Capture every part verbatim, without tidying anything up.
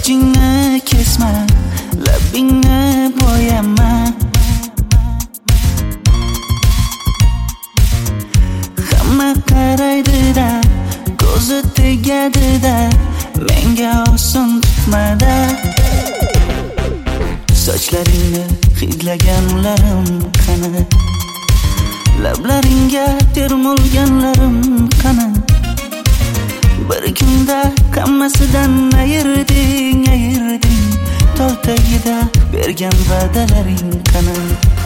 sochingni kesma, labingni bo'yama. Hamma qaraydi-da, ko'zi tegadi-da, menga oson tutmada. Sochlaringni hidlaganlarim qani, lablaringga termulganlarim qani. Bir kunda hammasidan ayirding, ayirding, tol tagida bergan va'dalaring qani.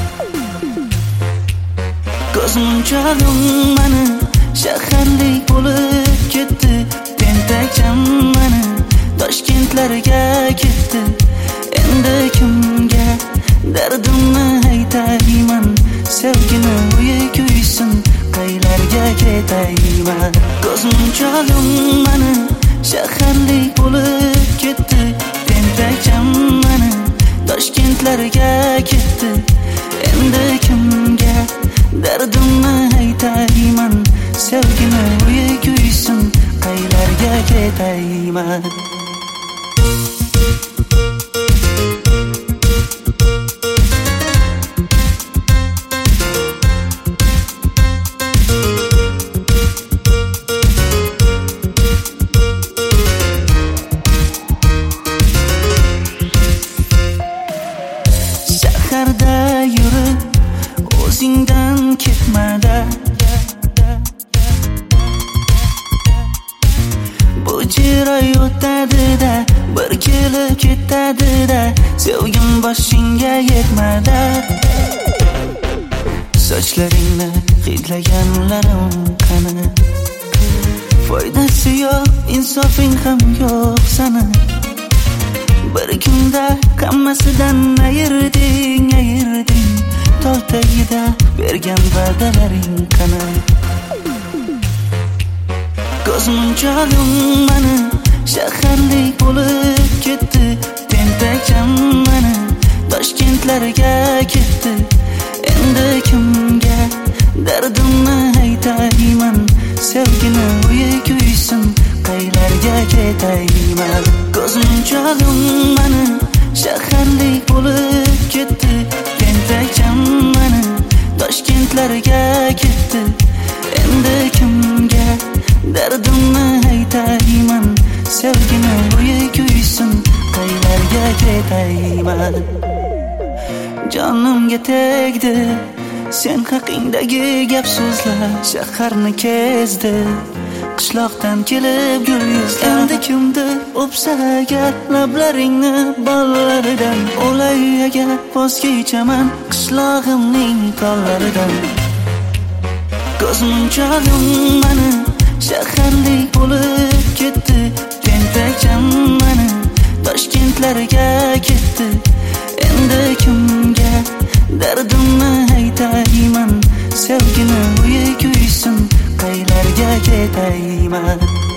Ko'zmunchog'im mani shaharlik bo'lib ketdi, tentakcham mani Toshkentlarga ketdi. Endi kimga dardimni aytayman, sevgini uyi kuysin, qaylarga ketayman. Ko'zmunchog'im mani shaharlik bo'lib ketdi, tentakcham mani Toshkentlarga ketdi. Endi kimga dardimni aytayman, sevgini uyi kuysin, qaylarga ketayman. Shaharda yurib o'zingdan ketmada, bu jiroy o'tadi-da, bir kelib ketadi-da, sevgim boshingga yetmada. Sochlaringni hidlaganlarim qani, foydasi yo'q, insofing ham yo'q sana. Bir kunda hammasidan ayirding, ayirding, tol tagida bergan va'dalaring qani. Ko'zmunchog'im mani shaharlik bo'lib ketdi, tentakcham mani Toshkentlarga ketdi. Endi kimga dardimni aytayman, sevgini uyi kuysin, qaylarga ketayman. Ko'zmunchog'im mani shaharlik bo'lib ketdi, tentakcham mani Toshkentlarga ketdi. Endi kimga dardimni aytayman, sevgini uyi kuysin, qaylarga ketayman. Jonimga tegdi sen haqingdagi gap so'zlar, shaharni kezdi, qishloqdan kelib gul yuzlar. Endi kimdir o'psa agar lablaringni bollaridan, o'lay agar voz kechaman qishlog'imning tollaridan. Ko'zmunchog'im mani shaharlik bo'lib ketdi, tentakcham mani Toshkentlarga ketdi. Endi kimga dardimni aytayman, sevgini uyi kuysin, qaylarga ketayman.